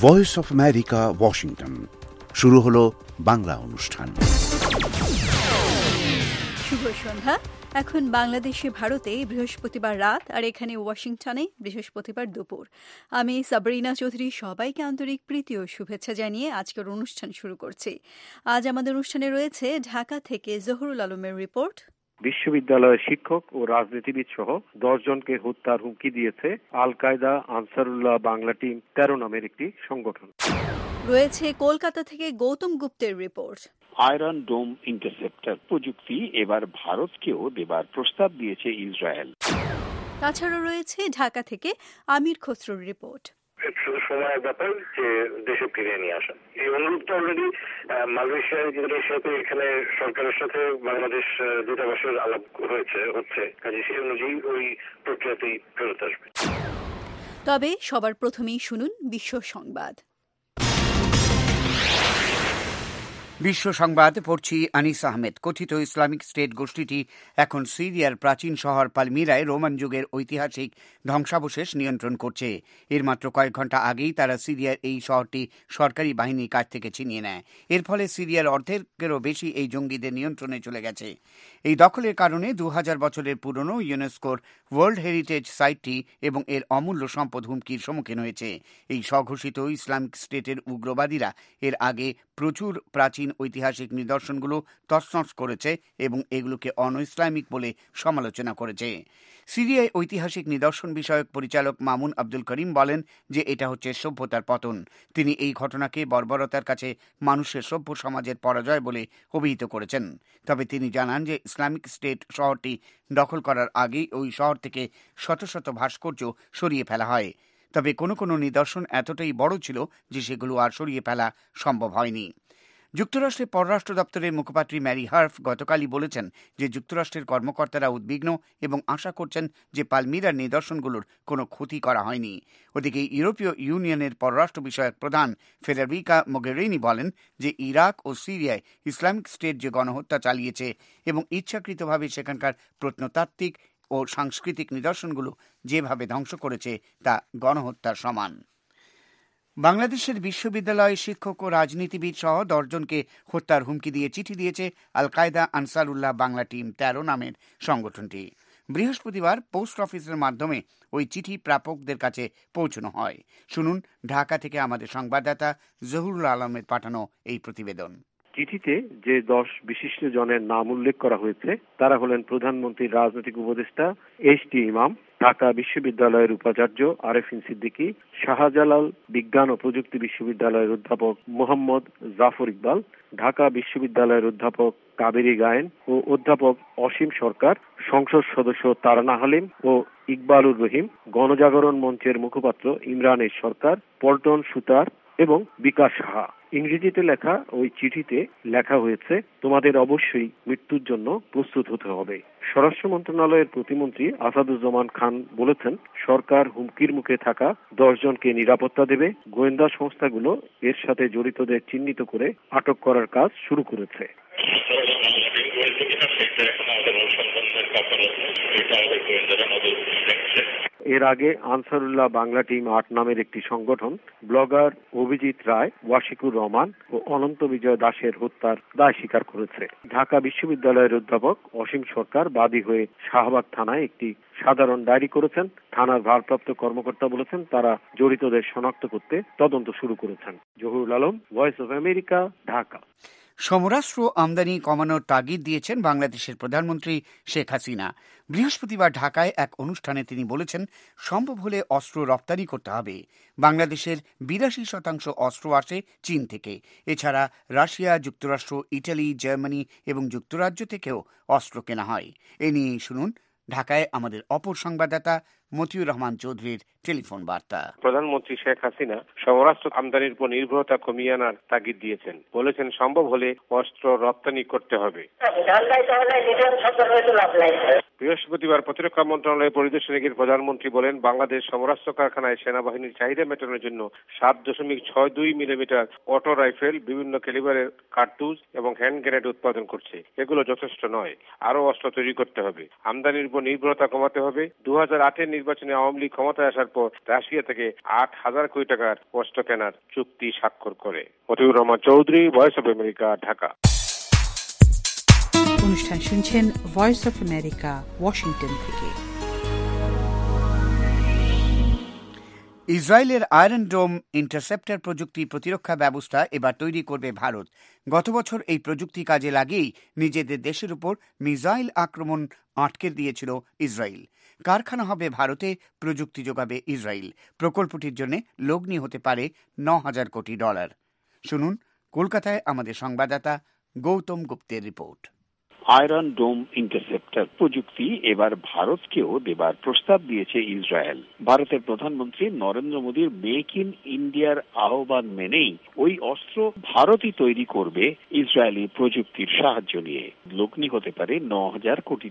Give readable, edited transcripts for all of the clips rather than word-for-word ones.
Voice of America, Washington. শুরু হলো বাংলা অনুষ্ঠান। শুভ সন্ধ্যা। এখন বাংলাদেশে ভারতে বৃহস্পতিবার রাত, আর এখানে ওয়াশিংটনে বৃহস্পতিবার দুপুর। আমি সাবরিনা চৌধুরী সবাইকে আন্তরিক প্রীতি ও শুভেচ্ছা জানিয়ে আজকের অনুষ্ঠান শুরু করছি। আজ আমাদের অনুষ্ঠানে রয়েছে ঢাকা থেকে জহুরুল আলমের রিপোর্ট। বিশ্ববিদ্যালয়ের শিক্ষক ও রাজনীতিবিদ সহ 10 জনকে হত্যার হুমকি দিয়েছে আল কায়দা আনসারুল্লাহ বাংলা টিম 13 নামের একটি সংগঠন। রয়েছে কলকাতা থেকে গৌতম গুপ্তের রিপোর্ট। আয়রন ডোম ইন্টারসেপ্টর প্রযুক্তি এবার ভারতকেও দেবার প্রস্তাব দিয়েছে ইসরায়েল। তাছাড়া রয়েছে ঢাকা থেকে আমির খসরুর রিপোর্ট। শুধু সময়ের ব্যাপার যে দেশে ফিরিয়ে নিয়ে আসা। এই অনুরোধটা অলরেডি মালয়েশিয়ার সাথে এখানে সরকারের সাথে বাংলাদেশ দূতাবাসের আলাপ হচ্ছে কাজে সেই অনুযায়ী ওই প্রক্রিয়াতেই ফেরত আসবে। তবে সবার প্রথমেই শুনুন বিশ্ব সংবাদ। বিশ্ব সংবাদ পড়ছি আনিস আহমেদ। কথিত ইসলামিক স্টেট গোষ্ঠীটি এখন সিরিয়ার প্রাচীন শহর পালমিরায় রোমান যুগের ঐতিহাসিক ধ্বংসাবশেষ নিয়ন্ত্রণ করছে। এর মাত্র কয়েক ঘন্টা আগেই তারা সিরিয়ার এই শহরটি সরকারি বাহিনীর কাছ থেকে ছিনিয়ে নেয়। এর ফলে সিরিয়ার অর্ধেকেরও বেশি এই জঙ্গিদের নিয়ন্ত্রণে চলে গেছে। এই দখলের কারণে 2000 বছরের পুরনো ইউনেস্কোর ওয়ার্ল্ড হেরিটেজ সাইটটি এবং এর অমূল্য সম্পদ হুমকির সম্মুখীন হয়েছে। এই স্বঘোষিত ইসলামিক স্টেটের উগ্রবাদীরা এর আগে প্রচুর প্রাচীন ঐতিহাসিক নিদর্শনগুলো তছনছ করেছে এবং এগুলোকে অন-ইসলামিক বলে সমালোচনা করেছে। সিরিয়ায় ঐতিহাসিক নিদর্শন বিষয়ক পরিচালক মামুন আব্দুল করিম বলেন যে এটা হচ্ছে সভ্যতার পতন। তিনি এই ঘটনাকে বর্বরতার কাছে মানুষের সভ্য সমাজের পরাজয় বলে অভিহিত করেছেন। তবে তিনি জানান যে ইসলামিক স্টেট শহরটি দখল করার আগেই ওই শহর থেকে শত শত ভাস্কর্য সরিয়ে ফেলা হয়। তবে কোনো কোনো নিদর্শন এতটাই বড় ছিল যে সেগুলো আর সরিয়ে ফেলা সম্ভব হয়নি। যুক্তরাষ্ট্রের পররাষ্ট্র দপ্তরের মুখপাত্রী ম্যারি হার্ফ গতকালই বলেছেন যে যুক্তরাষ্ট্রের কর্মকর্তারা উদ্বিগ্ন এবং আশা করছেন যে পালমিরার নিদর্শনগুলোর কোনো ক্ষতি করা হয়নি। ওদিকে ইউরোপীয় ইউনিয়নের পররাষ্ট্র বিষয়ক প্রধান ফেডেরিকা মোগেরিনি বলেন যে ইরাক ও সিরিয়ায় ইসলামিক স্টেট যে গণহত্যা চালিয়েছে এবং ইচ্ছাকৃতভাবে সেখানকার প্রত্নতাত্ত্বিক ও সাংস্কৃতিক নিদর্শনগুলো যেভাবে ধ্বংস করেছে তা গণহত্যার সমান। বাংলাদেশের বিশ্ববিদ্যালয় শিক্ষক ও রাজনীতিবিদ সহ 10 জনকে হত্যার হুমকি দিয়ে চিঠি দিয়েছে আল কায়দা আনসারুল্লাহ বাংলা টিম 13 নামের সংগঠনটি। বৃহস্পতিবার পোস্ট অফিসের মাধ্যমে ওই চিঠি প্রাপকদের কাছে পৌঁছানো হয়। শুনুন ঢাকা থেকে আমাদের সংবাদদাতা জহুরুল আলমের পাঠানো এই প্রতিবেদন। চিঠিতে যে 10 বিশিষ্ট জনের নাম উল্লেখ করা হয়েছে তারা হলেন প্রধানমন্ত্রীর রাজনৈতিক উপদেষ্টা এইচ.টি. ইমাম, ঢাকা বিশ্ববিদ্যালয়ের উপাচার্য আরেফিন সিদ্দিকী, শাহজালাল বিজ্ঞান ও প্রযুক্তি বিশ্ববিদ্যালয়ের অধ্যাপক মোহাম্মদ জাফর ইকবাল, ঢাকা বিশ্ববিদ্যালয়ের অধ্যাপক কাবেরী গায়েন ও অধ্যাপক অসীম সরকার, সংসদ সদস্য তারানা হালিম ও ইকবালুর রহিম, গণজাগরণ মঞ্চের মুখপাত্র ইমরান সরকার, পল্টন সুতার এবং বিকাশ সাহা। ইংরেজিতে লেখা ওই চিঠিতে লেখা হয়েছে, তোমাদের অবশ্যই মৃত্যুর জন্য প্রস্তুত হতে হবে। স্বরাষ্ট্র মন্ত্রণালয়ের প্রতিমন্ত্রী আসাদুজ্জামান খান বলেছেন, সরকার হুমকির মুখে থাকা 10 জনকে নিরাপত্তা দেবে। গোয়েন্দা সংস্থাগুলো এর সাথে জড়িতদের চিহ্নিত করে আটক করার কাজ শুরু করেছে। এর আগে আনসারুল্লাহ বাংলা টিম 8 নামের একটি সংগঠন ব্লগার অভিজিৎ রায়, ওয়াশিকুর রহমান ও অনন্ত বিজয় দাসের হত্যার দায় স্বীকার করেছে। ঢাকা বিশ্ববিদ্যালয়ের অধ্যাপক অসীম সরকার বাদী হয়ে শাহবাগ থানায় একটি সাধারণ ডায়েরি করেছেন। থানার ভারপ্রাপ্ত কর্মকর্তা বলেছেন তারা জড়িতদের শনাক্ত করতে তদন্ত শুরু করেছেন। Zahurul Alam, voice of America, Dhaka. সমরাস্ত্র আমদানি কমানোর তাগিদ দিয়েছেন বাংলাদেশের প্রধানমন্ত্রী শেখ হাসিনা। বৃহস্পতিবার ঢাকায় এক অনুষ্ঠানে তিনি বলেছেন, সম্ভব হলে অস্ত্র রপ্তানি করতে হবে। বাংলাদেশের 82% অস্ত্র আসে চীন থেকে। এছাড়া রাশিয়া, যুক্তরাষ্ট্র, ইটালি, জার্মানি এবং যুক্তরাজ্য থেকেও অস্ত্র কেনা হয়। এ নিয়েই শুনুন ঢাকায় আমাদের অপর সংবাদদাতা মতিউর রহমান চৌধুরীর টেলিফোন বার্তা। প্রধানমন্ত্রী শেখ হাসিনা সমরাস্ত্র আমদানির উপর নির্ভরতা কমিয়ে আনার তাগিদ দিয়েছেন। বলেছেন, সম্ভব হলে অস্ত্র রপ্তানি করতে হবে। বৃহস্পতিবার প্রতিরক্ষা মন্ত্রণালয়ের পরিদর্শনে গিয়ে প্রধানমন্ত্রী বলেন, বাংলাদেশ সমরাস্ত্র কারখানায় সেনাবাহিনীর চাহিদা মেটানোর জন্য 7.62 মিলিমিটার অটো রাইফেল, বিভিন্ন ক্যালিবারের কার্তুজ এবং হ্যান্ড গ্রেনেড উৎপাদন করছে। এগুলো যথেষ্ট নয়, আরো অস্ত্র তৈরি করতে হবে। আমদানির উপর নির্ভরতা কমাতে হবে। 2008-এর নির্বাচনে আওয়ামী লীগ ক্ষমতায় আসার পর রাশিয়া থেকে 8,000 কোটি টাকার অস্ত্র কেনার চুক্তি স্বাক্ষর করে। Motiur Rahman Chowdhury, voice of America, Dhaka. অনুষ্ঠান শুনছেন ভয়েস অফ আমেরিকা, ওয়াশিংটন থেকে। ইসরায়েলের আয়রন ডোম ইন্টারসেপ্টর প্রযুক্তি প্রতিরক্ষা ব্যবস্থা এবার তৈরি করবে ভারত। গত বছর এই প্রযুক্তি কাজে লাগিয়েই নিজেদের দেশের উপর মিসাইল আক্রমণ আটকে দিয়েছিল ইসরায়েল। কারখানা হবে ভারতে, প্রযুক্তি যোগাবে ইসরায়েল। প্রকল্পটির জন্য লগ্নি হতে পারে $9,000 কোটি। শুনুন কলকাতায় আমাদের সংবাদদাতা গৌতম গুপ্তের রিপোর্ট। আয়রন ডোম ইন্টারসেপ্টর প্রযুক্তি এবার ভারতকেও দেবার প্রস্তাব দিয়েছে ইসরায়েল। ভারতের প্রধানমন্ত্রী নরেন্দ্র মোদীর মেক ইন ইন্ডিয়ার আহ্বান মেনেই ওই অস্ত্র ভারতই তৈরি করবে ইসরায়েলি প্রযুক্তির সাহায্য নিয়ে। লগ্নি হতে পারে $9,000 কোটি।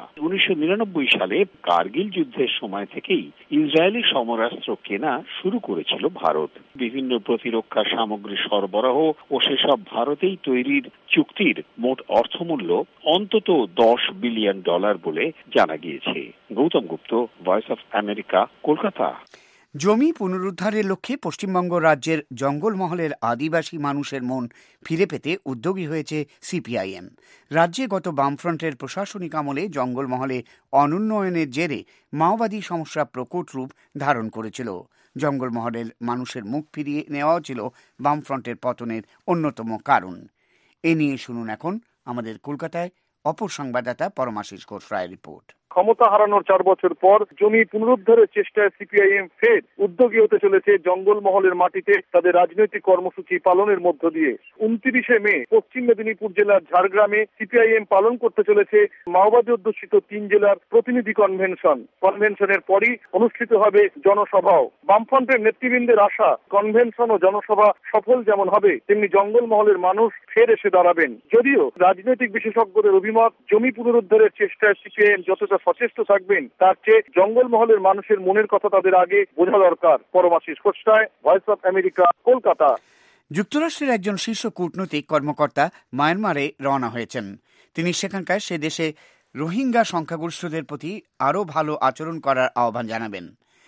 1999 সালে কার্গিল যুদ্ধের সময় থেকেই ইসরায়েলি সমরাস্ত্র কেনা শুরু করেছিল ভারত। বিভিন্ন প্রতিরক্ষা সামগ্রী সরবরাহ ও সেসব ভারতেই তৈরির চুক্তির মোট অর্থমূল্য অন্তত $10 বিলিয়ন বলে জানা গিয়েছে। Gautam Gupta, voice of America, Kolkata. জমি পুনরুদ্ধারের লক্ষ্যে পশ্চিমবঙ্গ রাজ্যের জঙ্গলমহলের আদিবাসী মানুষের মন ফিরে পেতে উদ্যোগী হয়েছে সিপিআইএম। রাজ্যে গত বামফ্রন্টের প্রশাসনিক আমলে জঙ্গলমহলে অনুন্নয়নের জেরে মাওবাদী সমস্যা প্রকট রূপ ধারণ করেছিল। জঙ্গলমহলের মানুষের মুখ ফিরিয়ে নেওয়াও ছিল বামফ্রন্টের পতনের অন্যতম কারণ। এ নিয়ে শুনুন এখন আমাদের কলকাতায় অপর সংবাদদাতা পরমাশিস ঘোষ রায়ের রিপোর্ট। ক্ষমতা হারানোর 4 বছর পর জমি পুনরুদ্ধারের চেষ্টায় সিপিআইএম ফের উদ্যোগী হতে চলেছে জঙ্গলমহলের মাটিতে তাদের রাজনৈতিক কর্মসূচি পালনের মধ্য দিয়ে। 29শে মে পশ্চিম মেদিনীপুর জেলার ঝাড়গ্রামে সিপিআইএম পালন করতে চলেছে মাওবাদী অধ্যুষিত 3 জেলার প্রতিনিধি কনভেনশন। কনভেনশনের পরই অনুষ্ঠিত হবে জনসভাও। বামফ্রন্টের নেতৃবৃন্দের আশা, কনভেনশন ও জনসভা সফল যেমন হবে তেমনি জঙ্গলমহলের মানুষ ফের এসে দাঁড়াবেন। যদিও রাজনৈতিক বিশেষজ্ঞদের অভিমত, জমি পুনরুদ্ধারের চেষ্টায় সিপিআইএম যতটা সচেষ্ট থাকবেন তার চেয়ে জঙ্গলমহলের মানুষের মনের কথা তাদের আগে বোঝা দরকার। Paramashis Ghosh, voice of America, Kolkata. যুক্তরাষ্ট্রের একজন শীর্ষ কূটনৈতিক কর্মকর্তা মায়ানমারে রওনা হয়েছেন। তিনি সেখানকার সে দেশে রোহিঙ্গা সংখ্যাগরিষ্ঠদের প্রতি আরও ভালো আচরণ করার আহ্বান জানাবেন।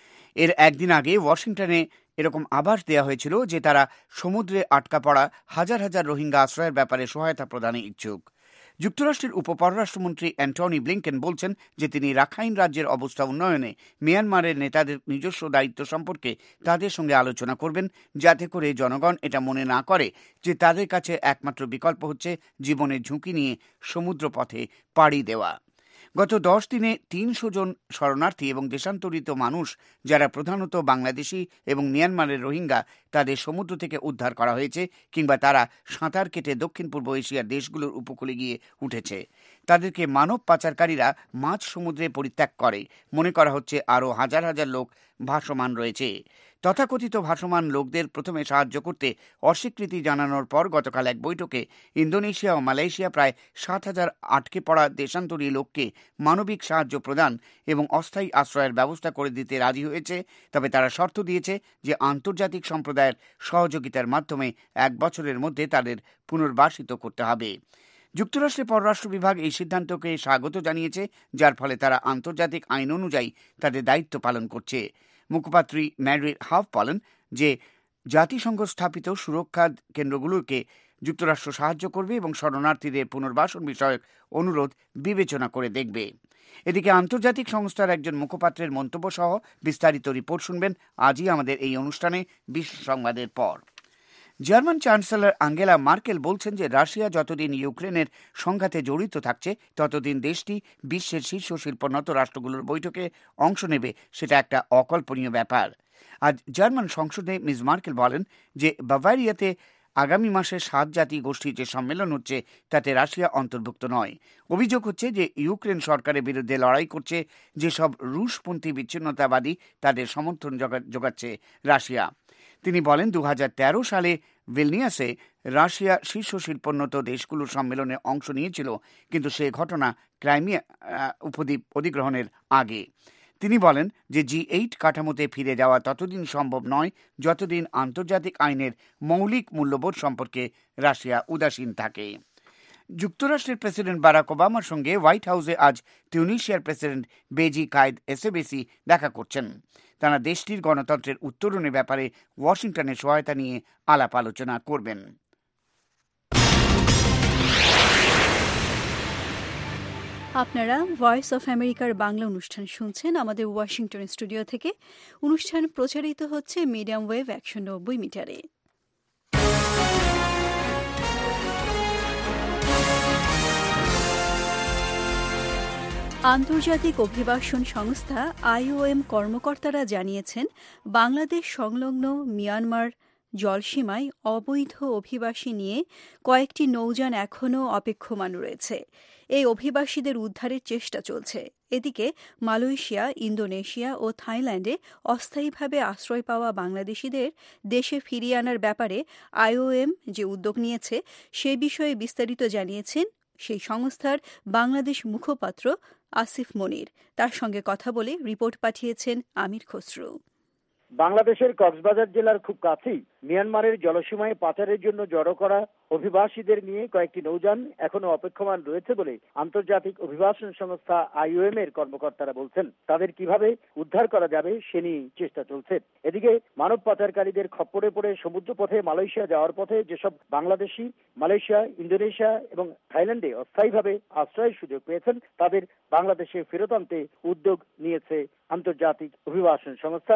এর একদিন আগে ওয়াশিংটনে এরকম আভাস দেওয়া হয়েছিল যে তারা সমুদ্রে আটকা পড়া হাজার হাজার রোহিঙ্গা আশ্রয়ের ব্যাপারে সহায়তা প্রদানে ইচ্ছুক। যুক্তরাষ্ট্রের উপপররাষ্ট্রমন্ত্রী অ্যান্টনি ব্লিংকেন বলছেন যে তিনি রাখাইন রাজ্যের অবস্থা উন্নয়নে মিয়ানমারের নেতাদের নিজস্ব দায়িত্ব সম্পর্কে তাদের সঙ্গে আলোচনা করবেন, যাতে করে জনগণ এটা মনে না করে যে তাদের কাছে একমাত্র বিকল্প হচ্ছে জীবনের ঝুঁকি নিয়ে সমুদ্রপথে পাড়ি দেওয়া। গত 10 দিনে 300 জন শরণার্থী এবং দেশান্তরিত মানুষ, যারা প্রধানত বাংলাদেশি এবং মিয়ানমারের রোহিঙ্গা, তাদের সমুদ্র থেকে উদ্ধার করা হয়েছে কিংবা তারা সাঁতার কেটে দক্ষিণ পূর্ব এশিয়ার দেশগুলোর উপকূলে গিয়ে উঠেছে। তাদেরকে মানব পাচারকারীরা মাঝ সমুদ্রে পরিত্যাগ করে। মনে করা হচ্ছে আরও হাজার হাজার লোক ভাসমান রয়েছে। তথাকথিত ভাসমান লোকদের প্রথমে সাহায্য করতে অস্বীকৃতি জানানোর পর গতকাল এক বৈঠকে ইন্দোনেশিয়া ও মালয়েশিয়া প্রায় 7,000 আটকে পড়া দেশান্তরী লোককে মানবিক সাহায্য প্রদান এবং অস্থায়ী আশ্রয়ের ব্যবস্থা করে দিতে রাজি হয়েছে। তবে তারা শর্ত দিয়েছে যে আন্তর্জাতিক সম্প্রদায়ের সহযোগিতার মাধ্যমে 1 বছরের মধ্যে তাদের পুনর্বাসিত করতে হবে। যুক্তরাষ্ট্রের পররাষ্ট্র বিভাগ এই সিদ্ধান্তকে স্বাগত জানিয়েছে, যার ফলে তারা আন্তর্জাতিক আইন অনুযায়ী তাদের দায়িত্ব পালন করছে। মুখপাত্রী ম্যারি হাফ বলেন যে জাতিসংঘ স্থাপিত সুরক্ষা কেন্দ্রগুলোকে যুক্তরাষ্ট্র সাহায্য করবে এবং শরণার্থীদের পুনর্বাসন বিষয়ক অনুরোধ বিবেচনা করে দেখবে। এদিকে আন্তর্জাতিক সংস্থার একজন মুখপাত্রের মন্তব্য সহ বিস্তারিত রিপোর্ট শুনবেন আজই আমাদের এই অনুষ্ঠানে বিশ্ব সংবাদের পর। জার্মান চ্যান্সেলর আঙ্গেলা মার্কেল বলছেন যে রাশিয়া যতদিন ইউক্রেনের সংঘাতে জড়িত থাকছে ততদিন দেশটি বিশ্বের শীর্ষ শিল্পোন্নত রাষ্ট্রগুলোর বৈঠকে অংশ নেবে, সেটা একটা অকল্পনীয় ব্যাপার। আজ জার্মান সংসদে মিস মার্কেল বলেন যে বাভারিয়াতে আগামী মাসে 7 জাতি গোষ্ঠীর যে সম্মেলন হচ্ছে তাতে রাশিয়া অন্তর্ভুক্ত নয়। অভিযোগ হচ্ছে যে ইউক্রেন সরকারের বিরুদ্ধে লড়াই করছে যেসব রুশপন্থী বিচ্ছিন্নতাবাদী, তাদের সমর্থন যোগাচ্ছে রাশিয়া। তিনি বলেন 2013 সালে ভিলনিয়াসে রাশিয়া শীর্ষ শিল্পোন্নত দেশগুলোর সম্মেলনে অংশ নিয়েছিল, কিন্তু সে ঘটনা ক্রাইমিয়া উপদ্বীপ অধিগ্রহণের আগে। তিনি বলেন যে G8 কাঠামোতে ফিরে যাওয়া ততদিন সম্ভব নয় যতদিন আন্তর্জাতিক আইনের মৌলিক মূল্যবোধ সম্পর্কে রাশিয়া উদাসীন থাকে। যুক্তরাষ্ট্রের প্রেসিডেন্ট বারাক ওবামার সঙ্গে হোয়াইট হাউসে আজ তিউনিসিয়ার প্রেসিডেন্ট বেজি কায়েদ এসেবেসি দেখা করছেন। তারা দেশটির গণতন্ত্রের উত্তরণের ব্যাপারে ওয়াশিংটনের সহায়তা নিয়ে আলাপ আলোচনা করবেন। আপনারা ভয়েস অফ আমেরিকার বাংলা অনুষ্ঠান শুনছেন আমাদের ওয়াশিংটন স্টুডিও থেকে। অনুষ্ঠান প্রচারিত হচ্ছে মিডিয়াম ওয়েভ 190 মিটারে। আন্তর্জাতিক অভিবাসন সংস্থা IOM কর্মকর্তারা জানিয়েছেন, বাংলাদেশ সংলগ্ন মিয়ানমার জলসীমায় অবৈধ অভিবাসী নিয়ে কয়েকটি নৌযান এখনও অপেক্ষমান রয়েছে। এই অভিবাসীদের উদ্ধারের চেষ্টা চলছে। এদিকে মালয়েশিয়া, ইন্দোনেশিয়া ও থাইল্যান্ডে অস্থায়ীভাবে আশ্রয় পাওয়া বাংলাদেশিদের দেশে ফিরিয়ে আনার ব্যাপারে IOM যে উদ্যোগ নিয়েছে সে বিষয়ে বিস্তারিত জানিয়েছেন সেই সংস্থার বাংলাদেশ মুখপাত্র আসিফ মনির। তার সঙ্গে কথা বলে রিপোর্ট পাঠিয়েছেন আমির খসরু। বাংলাদেশের কক্সবাজার জেলার খুব কাছেই মিয়ানমারের জলসীমায় পাচারের জন্য জড়ো করা অভিবাসীদের নিয়ে কয়েকটি নৌযান এখনো অপেক্ষমান রয়েছে বলে আন্তর্জাতিক অভিবাসন সংস্থা IOM এর কর্মকর্তারা বলছেন। তাদের কিভাবে উদ্ধার করা যাবে সে নিয়ে চেষ্টা চলছে। এদিকে মানব পাচারকারীদের খপ্পরে পড়ে সমুদ্রপথে মালয়েশিয়া যাওয়ার পথে যেসব বাংলাদেশি মালয়েশিয়া, ইন্দোনেশিয়া এবং থাইল্যান্ডে অস্থায়ীভাবে আশ্রয়ের সুযোগ পেয়েছেন তাদের বাংলাদেশে ফেরত আনতে উদ্যোগ নিয়েছে আন্তর্জাতিক অভিবাসন সংস্থা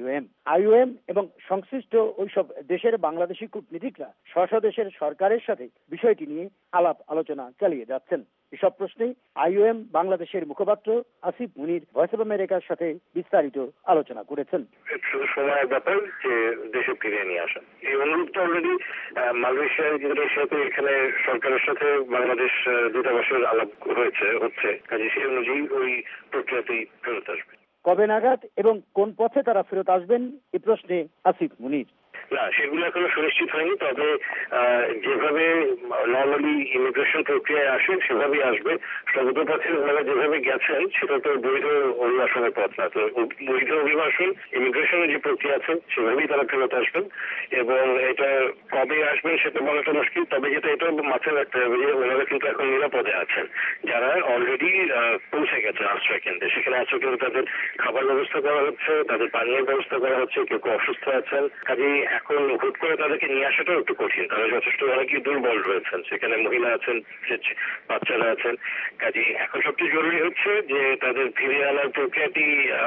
IOM এবং সংশ্লিষ্ট ওইসব দেশের বাংলাদেশি কূটনীতিকরা স্বদেশের সরকারের সাথে বিষয়টি নিয়ে আলাপ আলোচনা চালিয়ে যাচ্ছেন। এসব প্রশ্নে IOM বাংলাদেশের মুখপাত্র আসিফ মুনির ভয়েস অফ আমেরিকার সাথে বিস্তারিত আলোচনা করেছেন। শুধু সময়ের ব্যাপার যে দেশে ফিরিয়ে নিয়ে আসা, এই অনুরোধটা অলরেডি মালয়েশিয়া, ইন্দোনেশিয়াতে এখানে সরকারের সাথে বাংলাদেশ দূতাবাসের আলাপ হচ্ছে, কাজে সেই অনুযায়ী ওই প্রক্রিয়াতেই ফেরত আসবে। কবে নাগাদ এবং কোন পথে তারা ফেরত আসবেন এ প্রশ্নে আসিফ মুনির, না সেগুলো এখনো সুনিশ্চিত হয়নি, তবে যেভাবে নর্মালি ইমিগ্রেশন প্রক্রিয়ায় আসেন সেভাবেই আসবে। সমুদ্রপথে ওনারা যেভাবে গেছেন সেটা তো বৈধ অভিবাসনের পথ না, তো বৈধ অভিবাসন ইমিগ্রেশনের যে প্রক্রিয়া আছে সেভাবেই তারা ফেরত আসবেন। এবং এটা কবে আসবেন সেটা বলাটা মুশকিল, তবে এটা মাথায় রাখতে হবে যে ওনারা কিন্তু এখন নিরাপদে আছেন। যারা অলরেডি পৌঁছে গেছে আশ্রয় কেন্দ্রে, সেখানে আশ্রয় কেন্দ্রে তাদের খাবার ব্যবস্থা করা হচ্ছে, তাদের পানীয় ব্যবস্থা করা হচ্ছে, কেউ কেউ অসুস্থ আছেন। কাজে এখন হুট করে তাদেরকে নিয়ে আসাটাও একটু কঠিন, তারা যথেষ্ট অনেকেই দুর্বল রয়েছেন, সেখানে মহিলা আছেন, বাচ্চারা আছেন। কাজে এখন সবচেয়ে জরুরি হচ্ছে যে তাদের ফিরিয়ে আনার প্রক্রিয়াটি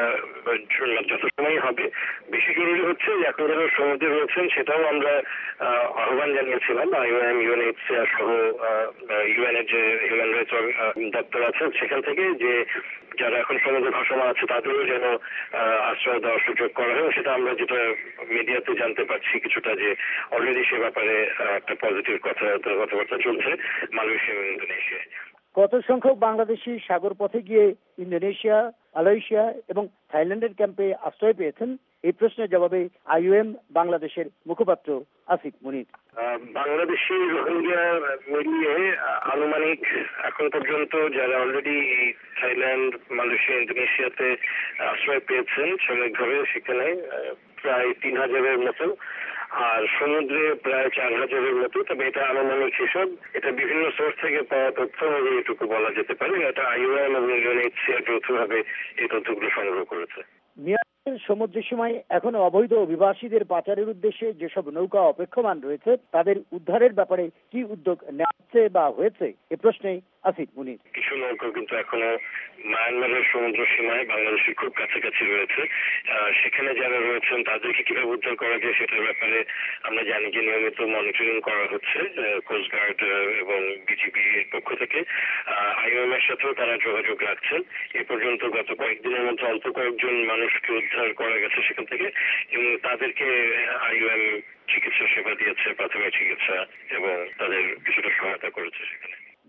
যত সময় হবে। বেশি জরুরি হচ্ছে যে এখন যারা সমুদ্রে রয়েছেন সেটাও আমরা আহ্বান জানিয়েছিলাম IOM, UNHCR সহ UN এর যে হিউম্যান রাইটস দপ্তর আছে সেখান থেকে, যে যারা এখন সমুদ্রে ভাসমান আছে তাদেরও যেন আশ্রয় দেওয়ার সুযোগ করা হয়। সেটা আমরা যেটা মিডিয়াতে জানতে পারছি কিছুটা, যে অলরেডি সে ব্যাপারে একটা পজিটিভ কথাবার্তা চলছে মালয়েশিয়া এবং ইন্দোনেশিয়ায়। কত সংখ্যক বাংলাদেশি সাগর পথে গিয়ে ইন্দোনেশিয়া, মালয়েশিয়া এবং থাইল্যান্ডের ক্যাম্পে আশ্রয় পেয়েছেন এই প্রশ্নের জবাবে IOM বাংলাদেশের মুখপাত্র আসিফ মুনির, বাংলাদেশি রোহিঙ্গা মিলিয়ে আনুমানিক এখন পর্যন্ত যারা অলরেডি থাইল্যান্ড, মালয়েশিয়া, ইন্দোনেশিয়াতে আশ্রয় পেয়েছেন সাময়িকভাবে সেখানে প্রায় 3000-এর মতো, আর সমুদ্রে প্রায় 4000-এর মতো। তবে এটা আনুমানিক হিসাব, এটা বিভিন্ন সোর্স থেকে পাওয়া তথ্য অনুযায়ী এটুকু বলা যেতে পারে। এটা IOM এবং UNHCR যৌথভাবে এই তথ্যগুলো সংগ্রহ করেছে। মিয়ানমারের সমুদ্র সীমায় এখনো অবৈধ অভিবাসীদের পাচারের উদ্দেশ্যে যেসব নৌকা অপেক্ষমান রয়েছে তাদের উদ্ধারের ব্যাপারে কি উদ্যোগ নেওয়া হচ্ছে বা হয়েছে এ প্রশ্নে আসিফ মুনির, কিছু নৌকা কিন্তু এখনো মায়ানমারের সমুদ্র সীমায় বাংলাদেশের খুব কাছাকাছি রয়েছে। সেখানে যারা রয়েছেন তাদেরকে কিভাবে উদ্ধার করা যায় সেটার ব্যাপারে আমরা জানি যে নিয়মিত মনিটরিং করা হচ্ছে কোস্টগার্ড এবং বিজিবি এর পক্ষ থেকে। IOM এর সাথেও তারা যোগাযোগ রাখছেন। এ পর্যন্ত গত কয়েকদিনের মধ্যে অল্প কয়েকজন মানুষকে উদ্ধার করা গেছে সেখান থেকে, এবং তাদেরকে IOM চিকিৎসা সেবা দিয়েছে, প্রাথমিক চিকিৎসা, এবং তাদের কিছুটা সহায়তা করেছে সেখানে।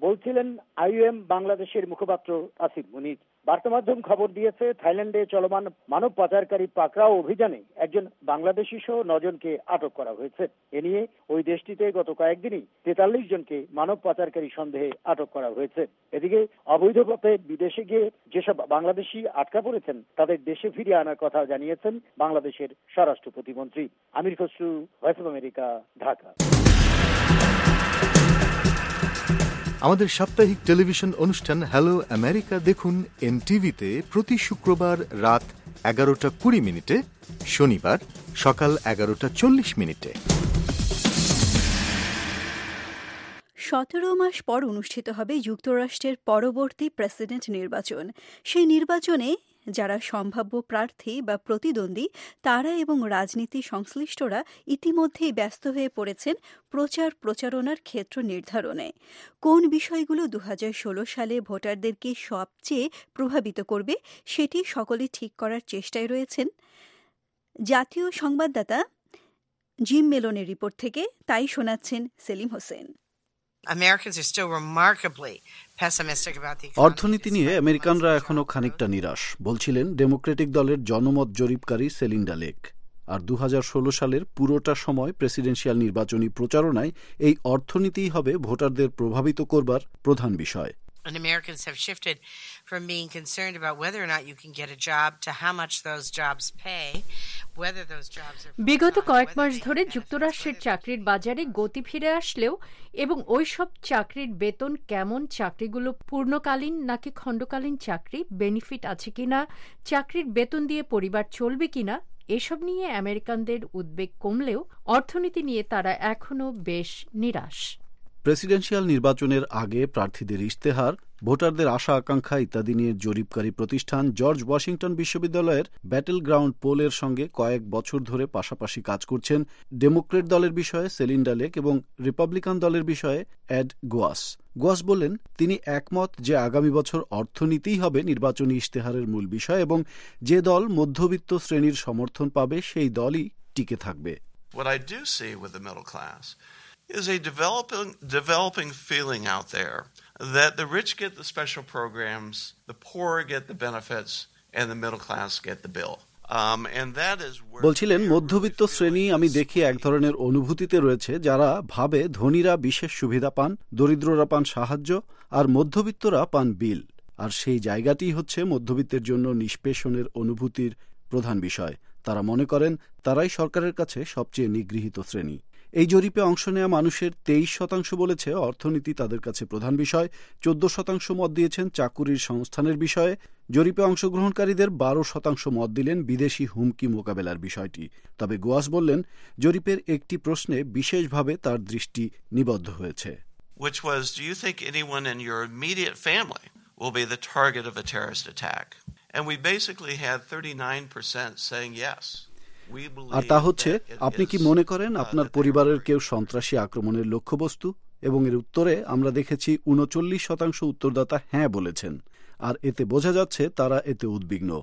বলছিলেন IOM বাংলাদেশের মুখপাত্র আসিফ মুনির। বার্তা মাধ্যম খবর দিয়েছে, থাইল্যান্ডে চলমান মানব পাচারকারী পাকড়াও অভিযানে একজন বাংলাদেশি সহ 9 জনকে আটক করা হয়েছে। এ নিয়ে ওই দেশটিতে গত কয়েকদিনই 43 জনকে মানব পাচারকারী সন্দেহে আটক করা হয়েছে। এদিকে অবৈধ পথে বিদেশে গিয়ে যেসব বাংলাদেশি আটকা পড়েছেন তাদের দেশে ফিরিয়ে আনার কথা জানিয়েছেন বাংলাদেশের স্বরাষ্ট্র প্রতিমন্ত্রী। Amir Khasru, voice of America, Dhaka. আমাদের সাপ্তাহিক টেলিভিশন অনুষ্ঠান হ্যালো আমেরিকা দেখুন NTV-তে প্রতি শুক্রবার রাত 11:20, শনিবার সকাল 11:40। 17 মাস পর অনুষ্ঠিত হবে যুক্তরাষ্ট্রের পরবর্তী প্রেসিডেন্ট নির্বাচন। সেই নির্বাচনে যারা সম্ভাব্য প্রার্থী বা প্রতিদ্বন্দ্বী তারা এবং রাজনীতি সংশ্লিষ্টরা ইতিমধ্যেই ব্যস্ত হয়ে পড়েছেন প্রচারণার ক্ষেত্র নির্ধারণে। কোন বিষয়গুলো 2016 সালে ভোটারদেরকে সবচেয়ে প্রভাবিত করবে সেটি সকলে ঠিক করার চেষ্টায় রয়েছেন। জাতীয় সংবাদদাতা জিম মেলনের রিপোর্ট থেকে তাই শোনাচ্ছেন সেলিম হোসেন। অর্থনীতি নিয়ে আমেরিকানরা এখনো খানিকটা নিরাশ, বলছিলেন ডেমোক্রেটিক দলের জনমত জরিপকারী সেলিন্ডা লেক। আর 2016 সালের পুরোটা সময় প্রেসিডেন্সিয়াল নির্বাচনী প্রচারণায় এই অর্থনীতিই হবে ভোটারদের প্রভাবিত করবার প্রধান বিষয়। And Americans have shifted from being concerned about whether or not you can get a job to how much those jobs pay, whether those jobs are... বিগত কয়েক মাস ধরে যুক্তরাষ্ট্রের চাকরির বাজারে গতি ফিরে আসলেও এবং ওই সব চাকরির বেতন কেমন, চাকরিগুলো পূর্ণকালীন নাকি খণ্ডকালীন চাকরি, বেনিফিট আছে কিনা, চাকরির বেতন দিয়ে পরিবার চলবে কিনা, এসব নিয়ে আমেরিকানদের উদ্বেগ কমলেও অর্থনীতি নিয়ে তারা এখনও বেশ নিরাশ। প্রেসিডেন্সিয়াল নির্বাচনের আগে প্রার্থীদের ইশতেহার, ভোটারদের আশা আকাঙ্ক্ষা ইত্যাদি নিয়ে জরিপকারী প্রতিষ্ঠান জর্জ ওয়াশিংটন বিশ্ববিদ্যালয়ের ব্যাটেল গ্রাউন্ড পোলের সঙ্গে কয়েক বছর ধরে পাশাপাশি কাজ করছেন ডেমোক্রেট দলের বিষয়ে সেলিন্ডা লেক এবং রিপাবলিকান দলের বিষয়ে এড গোয়াস। গোয়াস বললেন তিনি একমত যে আগামী বছর অর্থনীতিই হবে নির্বাচনী ইশতেহারের মূল বিষয় এবং যে দল মধ্যবিত্ত শ্রেণীর সমর্থন পাবে সেই দলই টিকে থাকবে। What I do see with the middle class is a developing feeling out there that the rich get the special programs, the poor get the benefits, and the middle class get the bill. বলছিলেন মধ্যবিত্ত শ্রেণী আমি দেখি এক ধরনের অনুভূতিতে রয়েছে, যারা ভাবে ধনীরা বিশেষ সুবিধা পান, দরিদ্ররা পান সাহায্য, আর মধ্যবিত্তরা পান বিল। আর সেই জায়গাটি হচ্ছে মধ্যবিত্তের জন্য নিষ্পেষণের অনুভূতির প্রধান বিষয়। তারা মনে করেন তারাই সরকারের কাছে সবচেয়ে নিগৃহীত শ্রেণী। এই জরিপে অংশ নেওয়া মানুষের 23% বলেছে অর্থনীতি তাদের কাছে প্রধান বিষয়, 14% মত দিয়েছেন চাকুরির সংস্থানের বিষয়ে। জরিপে অংশগ্রহণকারীদের 12% মত দিলেন বিদেশি হুমকি মোকাবেলার বিষয়টি। তবে গোয়াস বললেন জরিপের একটি প্রশ্নে বিশেষভাবে তার দৃষ্টি নিবদ্ধ হয়েছে। Which was, do you think anyone in your immediate family will be the target of a terrorist attack? And we basically had 39% saying yes. আর তা হচ্ছে, আপনি কি মনে করেন আপনার পরিবারের কেউ সন্ত্রাসী আক্রমণের লক্ষ্যবস্তু? এবং এর উত্তরে আমরা দেখেছি 39% উত্তরদাতা হ্যাঁ বলেছেন। আর এতে বোঝা যাচ্ছে তারা এতে উদ্বিগ্ন।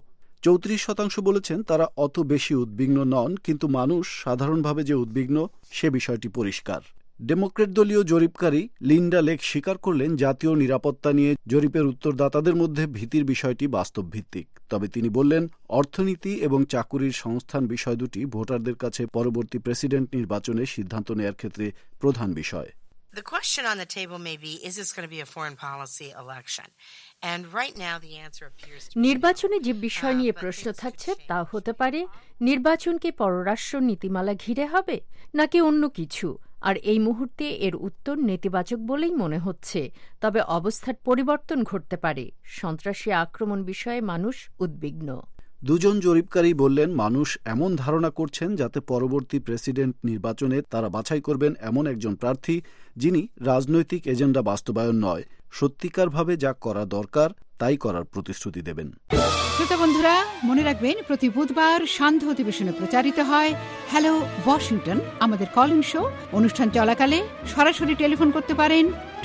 34% বলেছেন তারা অত বেশি উদ্বিগ্ন নন, কিন্তু মানুষ সাধারণভাবে যে উদ্বিগ্ন সে বিষয়টি পরিষ্কার। ডেমোক্রেট দলীয় জরিপকারী লিন্ডা লেক স্বীকার করলেন জাতীয় নিরাপত্তা নিয়ে জরিপের উত্তরদাতাদের মধ্যে ভীতির বিষয়টি বাস্তবভিত্তিক। তবে তিনি বললেন অর্থনীতি এবং চাকুরির সংস্থান বিষয় দুটি ভোটারদের কাছে পরবর্তী প্রেসিডেন্ট নির্বাচনে সিদ্ধান্ত নেয়ার ক্ষেত্রে প্রধান বিষয়। The question on the table may be, is this going to be a foreign policy election? And right now the answer appears to be নির্বাচনে যে বিষয় নিয়ে প্রশ্ন থাকছে তা হতে পারে নির্বাচনকে পররাষ্ট্র নীতিমালা ঘিরে হবে নাকি অন্য কিছু। আর এই মুহূর্তে এর উত্তর নেতিবাচক বলেই মনে হচ্ছে। তবে অবস্থার পরিবর্তন ঘটতে পারে। সন্ত্রাসী আক্রমণ বিষয়ে মানুষ উদ্বিগ্ন। দুজন জরিপকারী বললেন মানুষ এমন ধারণা করছেন যাতে পরবর্তী প্রেসিডেন্ট নির্বাচনে তারা বাছাই করবেন এমন একজন প্রার্থী যিনি রাজনৈতিক এজেন্ডা বাস্তবায়ন নয়, সত্যিকারভাবে যা করা দরকার তাই করার প্রতিশ্রুতি দেবেন। শ্রোতা বন্ধুরা, মনে রাখবেন প্রতি বুধবার সান্ধ্য অধিবেশনে প্রচারিত হয় হ্যালো ওয়াশিংটন, আমাদের কলিং শো। অনুষ্ঠান চলাকালে সরাসরি টেলিফোন করতে পারেন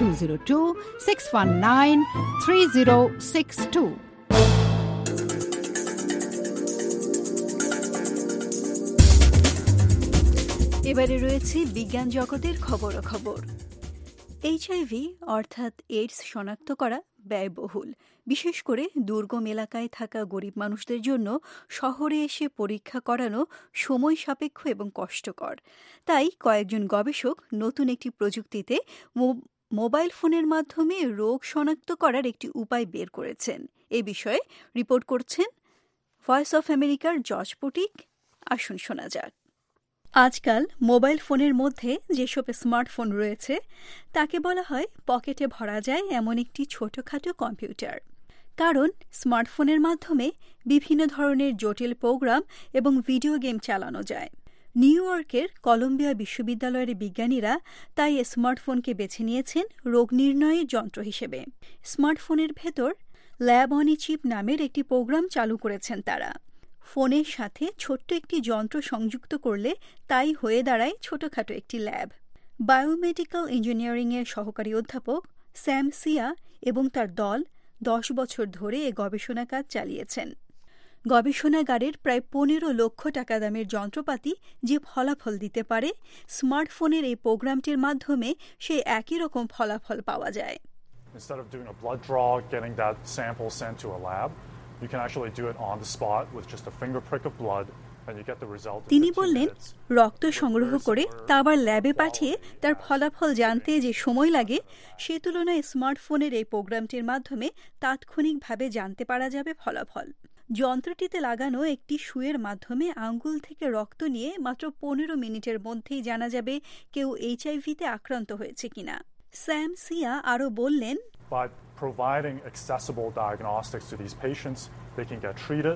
202-619-3062। এবারে রয়েছে বিজ্ঞান জগতের খবরাখবর। এইচআইভি অর্থাৎ এইডস শনাক্ত করা ব্যয়বহুল, বিশেষ করে দুর্গম এলাকায় থাকা গরিব মানুষদের জন্য শহরে এসে পরীক্ষা করানো সময় সাপেক্ষ এবং কষ্টকর। তাই কয়েকজন গবেষক নতুন একটি প্রযুক্তিতে মোবাইল ফোনের মাধ্যমে রোগ শনাক্ত করার একটি উপায় বের করেছেন। এ বিষয়ে রিপোর্ট করছেন ভয়েস অফ আমেরিকার জর্জ পটিক। আসুন শোনা যাক। আজকাল মোবাইল ফোনের মধ্যে যেসব স্মার্টফোন রয়েছে তাকে বলা হয় পকেটে ভরা যায় এমন একটি ছোটখাটো কম্পিউটার। কারণ স্মার্টফোনের মাধ্যমে বিভিন্ন ধরনের জটিল প্রোগ্রাম এবং ভিডিও গেম চালানো যায়। নিউ ইয়র্কের কলম্বিয়া বিশ্ববিদ্যালয়ের বিজ্ঞানীরা তাই স্মার্টফোনকে বেছে নিয়েছেন রোগ নির্ণয়ের যন্ত্র হিসেবে। স্মার্টফোনের ভেতর ল্যাব অন এ চিপ নামের একটি প্রোগ্রাম চালু করেছেন তারা। ফোনের সাথে ছোট্ট একটি যন্ত্র সংযুক্ত করলে তাই হয়ে দাঁড়ায় ছোটখাটো একটি ল্যাব। বায়োমেডিক্যাল ইঞ্জিনিয়ারিংয়ের সহকারী অধ্যাপক স্যাম সিয়া এবং তার দল 10 বছর ধরে এ গবেষণা কাজ চালিয়েছেন। গবেষণাগারের প্রায় 15 লক্ষ টাকা দামের যন্ত্রপাতি যে ফলাফল দিতে পারে, স্মার্টফোনের এই প্রোগ্রামটির মাধ্যমে সেই একই রকম ফলাফল পাওয়া যায়। Instead of doing a blood draw, getting that sample sent to a lab, you can actually do it on the spot with just a finger prick of blood. তিনি বললেন, রক্ত সংগ্রহ করে তা আবার ল্যাবে পাঠিয়ে তার ফলাফল জানতে যে সময় লাগে, সে তুলনায় স্মার্টফোনের এই প্রোগ্রামটির মাধ্যমে তাৎক্ষণিকভাবে জানতে পারা যাবে ফলাফল। যন্ত্রটিতে লাগানো একটি সুইয়ের মাধ্যমে আঙ্গুল থেকে রক্ত নিয়ে মাত্র 15 মিনিটের মধ্যেই জানা যাবে কেউ এইচআইভিতে আক্রান্ত হয়েছে কিনা। স্যাম সিয়া আরও বললেন, By providing accessible diagnostics to these patients, they can get treated.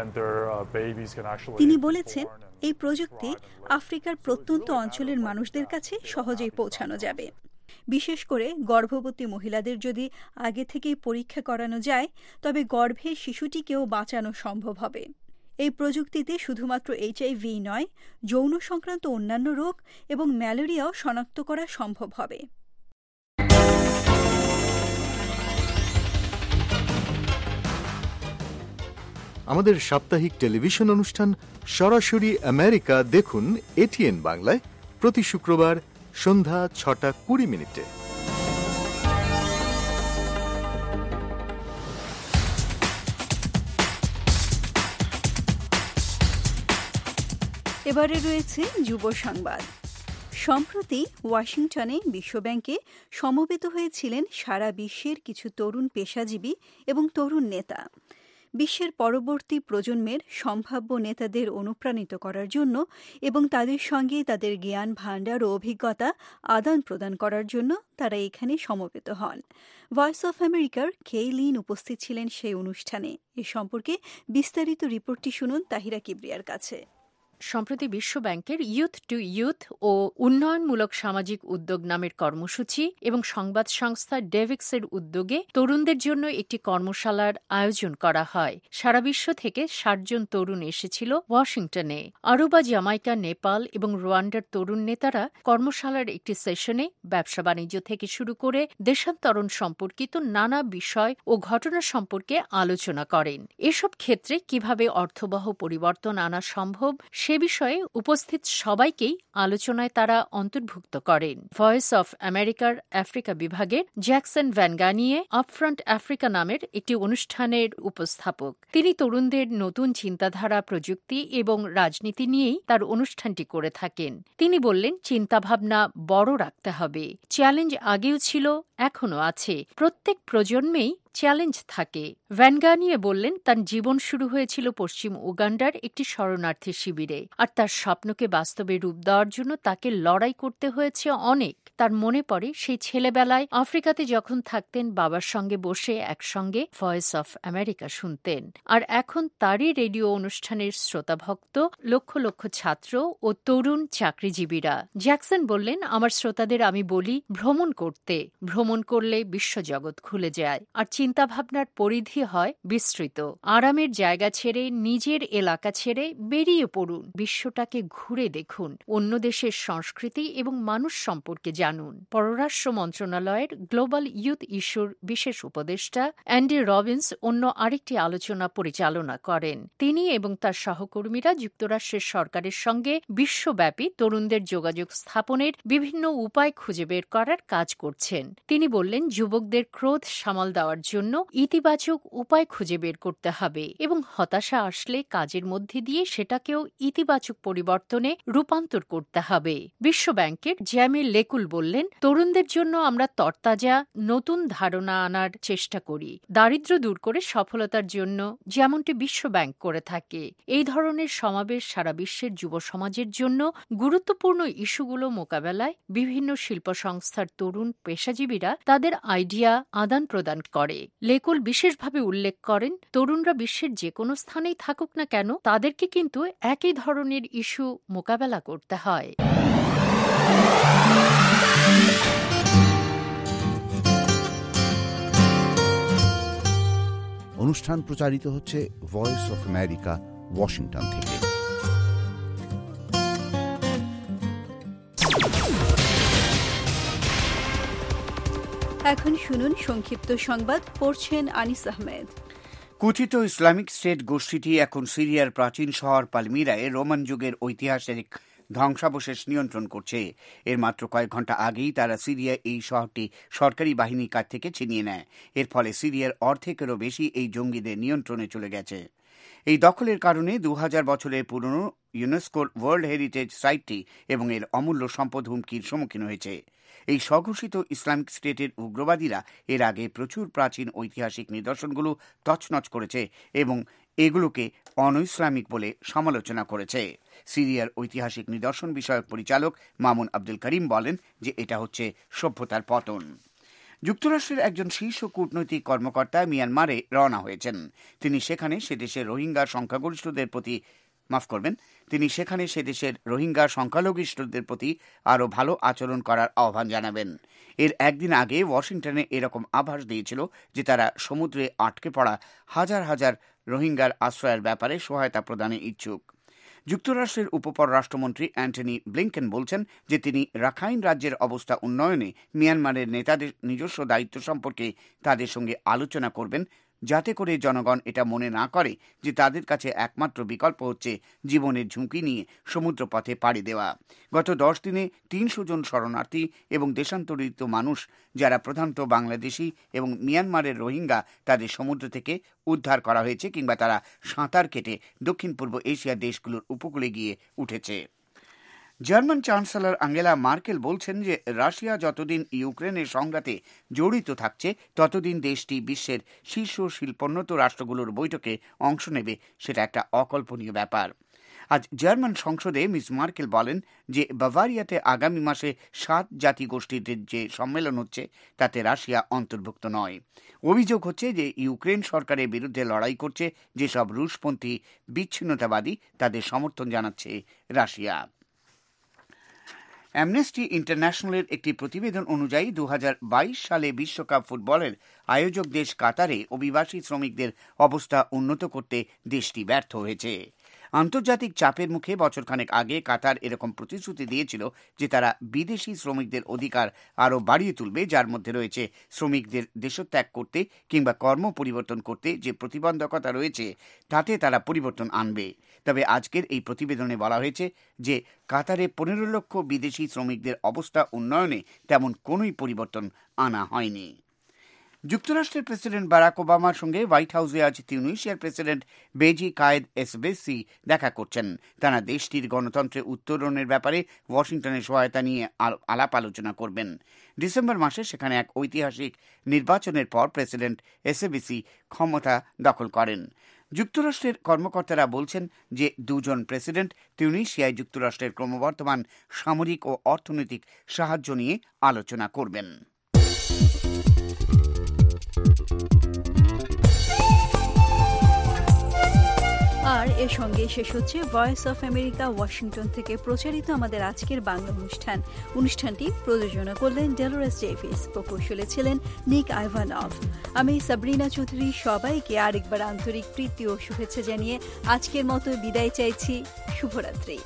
তিনি বলেছেন, এই প্রযুক্তি আফ্রিকার প্রত্যন্ত অঞ্চলের মানুষদের কাছে সহজেই পৌঁছানো যাবে। বিশেষ করে গর্ভবতী মহিলাদের যদি আগে থেকেই পরীক্ষা করানো যায়, তবে গর্ভের শিশুটিকেও বাঁচানো সম্ভব হবে। এই প্রযুক্তিতে শুধুমাত্র এইচআইভি নয়, যৌন সংক্রান্ত অন্যান্য রোগ এবং ম্যালেরিয়াও শনাক্ত করা সম্ভব হবে। আমাদের সাপ্তাহিক টেলিভিশন অনুষ্ঠান সরাসরি আমেরিকা দেখুন এটিএন বাংলায় প্রতি শুক্রবার সন্ধ্যা 6:20। এবারে রয়েছে যুব সংবাদ। সম্প্রতি ওয়াশিংটনে বিশ্বব্যাংকে সমবেত হয়েছিলেন সারা বিশ্বের কিছু তরুণ পেশাজীবী এবং তরুণ নেতা। বিশ্বের পরবর্তী প্রজন্মের সম্ভাব্য নেতাদের অনুপ্রাণিত করার জন্য এবং তাদের সঙ্গে তাদের জ্ঞান ভাণ্ডার ও অভিজ্ঞতা আদান প্রদান করার জন্য তারা এখানে সমবেত হন। ভয়েস অফ আমেরিকার কেইলিন উপস্থিত ছিলেন সেই অনুষ্ঠানে। এ সম্পর্কে বিস্তারিত রিপোর্টটি শুনুন তাহিরা কিবরিয়ার কাছে। সম্প্রতি বিশ্বব্যাংকের ইউথ টু ইউথ ও উন্নয়নমূলক সামাজিক উদ্যোগ নামের কর্মসূচি এবং সংবাদ সংস্থা ডেভিক্সের উদ্যোগে তরুণদের জন্য একটি কর্মশালার আয়োজন করা হয়। সারা বিশ্ব থেকে 60 জন তরুণ এসেছিল ওয়াশিংটনে। আরুবা, জামাইকা, নেপাল এবং রোয়ান্ডার তরুণ নেতারা কর্মশালার একটি সেশনে ব্যবসা বাণিজ্য থেকে শুরু করে দেশান্তরণ সম্পর্কিত নানা বিষয় ও ঘটনা সম্পর্কে আলোচনা করেন। এসব ক্ষেত্রে কিভাবে অর্থবহ পরিবর্তন আনা সম্ভব সে বিষয়ে উপস্থিত সবাইকেই আলোচনায় তারা অন্তর্ভুক্ত করেন। ভয়েস অফ আমেরিকার আফ্রিকা বিভাগের জ্যাকসন ভ্যানগানিয়ে আপফ্রন্ট আফ্রিকা নামের একটি অনুষ্ঠানের উপস্থাপক। তিনি তরুণদের নতুন চিন্তাধারা, প্রযুক্তি এবং রাজনীতি নিয়েই তার অনুষ্ঠানটি করে থাকেন। তিনি বললেন, চিন্তাভাবনা বড় রাখতে হবে। চ্যালেঞ্জ আগেও ছিল, এখনও আছে। প্রত্যেক প্রজন্মেই চ্যালেঞ্জ থাকে। ভ্যানগানিয়ে বললেন, তার জীবন শুরু হয়েছিল পশ্চিম উগান্ডার একটি শরণার্থী শিবিরে, আর তার স্বপ্নকে বাস্তবে রূপ দেওয়ার জন্য তাকে লড়াই করতে হয়েছে অনেক। তার মনে পড়ে সেই ছেলেবেলায় আফ্রিকাতে যখন থাকতেন, বাবার সঙ্গে বসে একসঙ্গে ভয়েস অফ আমেরিকা শুনতেন। আর এখন তারই রেডিও অনুষ্ঠানের শ্রোতাভক্ত লক্ষ লক্ষ ছাত্র ও তরুণ চাকরিজীবীরা। জ্যাকসন বললেন, আমার শ্রোতাদের আমি বলি ভ্রমণ করতে। ভ্রমণ করলে বিশ্বজগৎ খুলে যায়, আর চিন্তাভাবনার পরিধি হয় বিস্তৃত। আরামের জায়গা ছেড়ে, নিজের এলাকা ছেড়ে বেরিয়ে পড়ুন, বিশ্বটাকে ঘুরে দেখুন, অন্য দেশের সংস্কৃতি এবং মানুষ সম্পর্কে জানুন। পররাষ্ট্র মন্ত্রণালয়ের গ্লোবাল ইয়ুথ ইস্যুর বিশেষ উপদেষ্টা অ্যান্ডি রবিন্স অন্য আরেকটি আলোচনা পরিচালনা করেন। তিনি এবং তার সহকর্মীরা যুক্তরাষ্ট্রের সরকারের সঙ্গে বিশ্বব্যাপী তরুণদের যোগাযোগ স্থাপনের বিভিন্ন উপায় খুঁজে বের করার কাজ করছেন। তিনি বললেন, যুবকদের ক্রোধ সামাল দেওয়ার জন্য ইতিবাচক উপায় খুঁজে বের করতে হবে এবং হতাশা আসলে কাজের মধ্যে দিয়ে সেটাকেও ইতিবাচক পরিবর্তনে রূপান্তর করতে হবে। বিশ্বব্যাংকের জ্যামি লেকুল বললেন, তরুণদের জন্য আমরা তরতাজা নতুন ধারণা আনার চেষ্টা করি, দারিদ্র্য দূর করে সফলতার জন্য, যেমনটি বিশ্বব্যাংক করে থাকে। এই ধরনের সমাবেশ সারা বিশ্বের যুব সমাজের জন্য গুরুত্বপূর্ণ ইস্যুগুলো মোকাবেলায় বিভিন্ন শিল্প সংস্থার তরুণ পেশাজীবীরা তাদের আইডিয়া আদান প্রদান করে। লেকুল বিশেষভাবে উল্লেখ করেন, তরুণরা বিশ্বের যে কোনো স্থানেই থাকুক না কেন, তাদেরকে কিন্তু একই ধরনের ইস্যু মোকাবেলা করতে হয়। অনুষ্ঠান প্রচারিত হচ্ছে ভয়েস অফ আমেরিকা, ওয়াশিংটন থেকে। এখন শুনুন সংক্ষিপ্ত সংবাদ, পড়ছেন আনিস আহমেদ। কথিত ইসলামিক স্টেট গোষ্ঠীটি এখন সিরিয়ার প্রাচীন শহর পালমিরায় রোমান যুগের ঐতিহাসিক ধ্বংসাবশেষ নিয়ন্ত্রণ করছে। এর মাত্র কয়েক ঘন্টা আগেই তারা সিরিয়া এই শহরটি সরকারি বাহিনীর কাছ থেকে ছিনিয়ে নেয়। এর ফলে সিরিয়ার অর্ধেকেরও বেশি এই জঙ্গিদের নিয়ন্ত্রণে চলে গেছে। এই দখলের কারণে 2000 বছরের পুরনো ইউনেস্কোর ওয়ার্ল্ড হেরিটেজ সাইটটি এবং এর অমূল্য সম্পদ হুমকির সম্মুখীন হয়েছে। এই স্বঘোষিত ইসলামিক স্টেটের উগ্রবাদীরা এর আগে প্রচুর প্রাচীন ঐতিহাসিক নিদর্শনগুলো তছনছ করেছে এবং এগুলোকে অনইসলামিক বলে সমালোচনা করেছে। সিরিয়ার ঐতিহাসিক নিদর্শন বিষয়ক পরিচালক মামুন আব্দুল করিম বলেন যে এটা হচ্ছে সভ্যতার পতন। যুক্তরাষ্ট্রের একজন শীর্ষ কূটনৈতিক কর্মকর্তা মিয়ানমারে রওনা হয়েছেন। তিনি সেখানে সে দেশের রোহিঙ্গা সংখ্যালঘিষ্ঠদের প্রতি আরও ভালো আচরণ করার আহ্বান জানাবেন। এর একদিন আগে ওয়াশিংটনে এরকম আভাস দিয়েছিল যে তারা সমুদ্রে আটকে পড়া হাজার হাজার রোহিঙ্গার আশ্রয়ের ব্যাপারে সহায়তা প্রদানে ইচ্ছুক। যুক্তরাষ্ট্রের উপপররাষ্ট্রমন্ত্রী অ্যান্টনি ব্লিংকেন বলছেন যে তিনি রাখাইন রাজ্যের অবস্থা উন্নয়নে মিয়ানমারের নেতাদের নিজস্ব দায়িত্ব সম্পর্কে তাদের সঙ্গে আলোচনা করবেন, যাতে করে জনগণ এটা মনে না করে যে তাদের কাছে একমাত্র বিকল্প হচ্ছে জীবনের ঝুঁকি নিয়ে সমুদ্রপথে পাড়ি দেওয়া। গত 10 দিনে 300 জন শরণার্থী এবং দেশান্তরিত মানুষ, যারা প্রধানত বাংলাদেশি এবং মিয়ানমারের রোহিঙ্গা, তাদের সমুদ্র থেকে উদ্ধার করা হয়েছে কিংবা তারা সাঁতার কেটে দক্ষিণ পূর্ব এশিয়ার দেশগুলোর উপকূলে গিয়ে উঠেছে। জার্মান চ্যান্সেলর আঙ্গেলা মার্কেল বলছেন যে রাশিয়া যতদিন ইউক্রেনের সংঘাতে জড়িত থাকছে ততদিন দেশটি বিশ্বের শীর্ষ শিল্পোন্নত রাষ্ট্রগুলোর বৈঠকে অংশ নেবে, সেটা একটা অকল্পনীয় ব্যাপার। আজ জার্মান সংসদে মিস মার্কেল বলেন যে বাভারিয়াতে আগামী মাসে 7 জাতিগোষ্ঠীর যে সম্মেলন হচ্ছে তাতে রাশিয়া অন্তর্ভুক্ত নয়। অভিযোগ হচ্ছে যে ইউক্রেন সরকারের বিরুদ্ধে লড়াই করছে যেসব রুশপন্থী বিচ্ছিন্নতাবাদী, তাদের সমর্থন জানাচ্ছে রাশিয়া। অ্যামনেস্টি ইন্টারন্যাশনালের একটি প্রতিবেদন অনুযায়ী 2022 সালে বিশ্বকাপ ফুটবলের আয়োজক দেশ কাতারে অভিবাসী শ্রমিকদের অবস্থা উন্নত করতে দেশটি ব্যর্থ হয়েছে। আন্তর্জাতিক চাপের মুখে বছরখানেক আগে কাতার এরকম প্রতিশ্রুতি দিয়েছিল যে তারা বিদেশি শ্রমিকদের অধিকার আরও বাড়িয়ে তুলবে, যার মধ্যে রয়েছে শ্রমিকদের দেশত্যাগ করতে কিংবা কর্ম পরিবর্তন করতে যে প্রতিবন্ধকতা রয়েছে তাতে তারা পরিবর্তন আনবে। তবে আজকের এই প্রতিবেদনে বলা হয়েছে যে কাতারে 15 লক্ষ বিদেশি শ্রমিকদের অবস্থা উন্নয়নে তেমন কোনোই পরিবর্তন আনা হয়নি। যুক্তরাষ্ট্রের প্রেসিডেন্ট বারাক ওবামার সঙ্গে হোয়াইট হাউসে আজ তিউনিসিয়ার প্রেসিডেন্ট বেজি কায়েদ এসবেসি দেখা করছেন। তারা দেশটির গণতন্ত্রে উত্তরণের ব্যাপারে ওয়াশিংটনের সহায়তা নিয়ে আলাপ আলোচনা করবেন। ডিসেম্বর মাসে সেখানে এক ঐতিহাসিক নির্বাচনের পর প্রেসিডেন্ট এসবেসি ক্ষমতা দখল করেন। যুক্তরাষ্ট্রের কর্মকর্তারা বলছেন যে দুজন প্রেসিডেন্ট তিউনিসিয়ায় যুক্তরাষ্ট্রের ক্রমবর্ধমান সামরিক ও অর্থনৈতিক সাহায্য নিয়ে আলোচনা করবেন। আর এর সঙ্গে শেষ হচ্ছে ভয়েস অফ আমেরিকা ওয়াশিংটন থেকে প্রচারিত আমাদের আজকের বাংলা অনুষ্ঠানটি প্রযোজনা করলেন ডেলোরেস ডেভিস, প্রকৌশলে ছিলেন নিক আইভানভ। আমি সাবরিনা চৌধুরী সবাইকে আরেকবার আন্তরিক প্রীতি ও শুভেচ্ছা জানিয়ে আজকের মতো বিদায় চাইছি। শুভরাত্রি।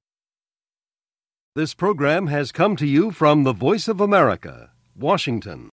This program has come to you from the Voice of America, Washington.